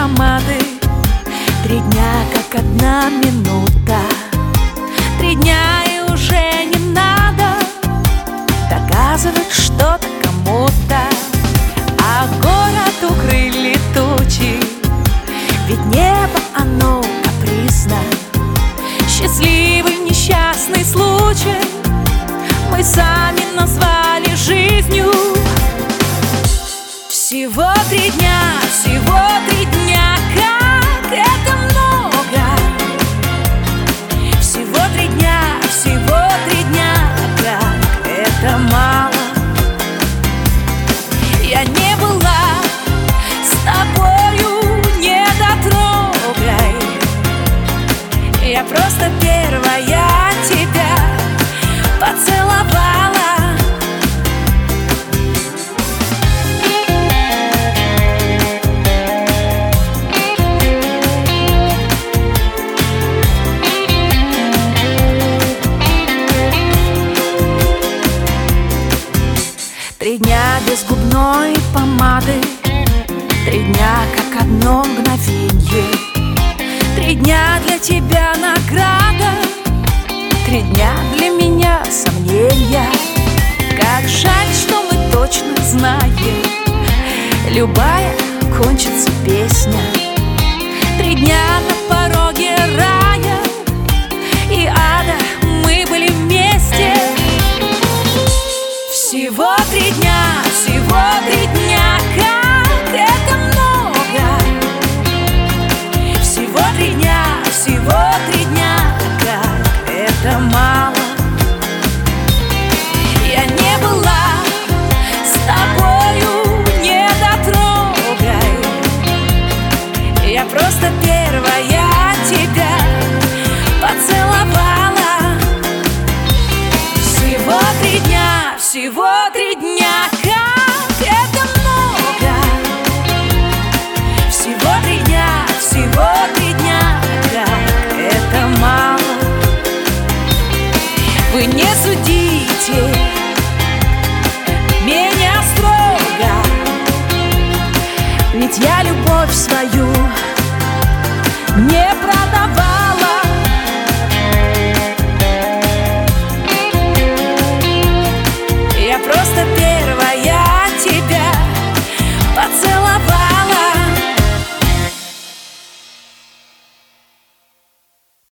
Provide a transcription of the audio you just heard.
помады. 3 дня, как 1 минута. 3 дня и уже не надо доказывать что-то кому-то. А город укрыли тучи, ведь небо оно капризно. Счастливый несчастный случай мы сами назвали жизнью. Всего 3 дня, всего 3 дня, как это много. Всего 3 дня, всего 3 дня, как это мало. Я не была с тобою, не дотрогай. Я просто первая тебя поцеловала. 3 дня без губной помады. 3 дня, как 1 мгновенье. 3 дня для тебя награда. 3 дня для меня сомнения. Как жаль, что мы точно знаем, любая кончится песня. 3 дня на пороге рая и ада мы были вместе. Всего 3 дня, всего 3 дня, как это много. Всего 3 дня, всего 3 дня, как это мало. Я не была с тобою, не дотрогай. Я просто первая тебя поцеловала. Всего 3 дня, всего 3 дня, как это много. Всего 3 дня, всего 3 дня, как это мало. Вы не судите меня строго, ведь я любовь свою не прощаю.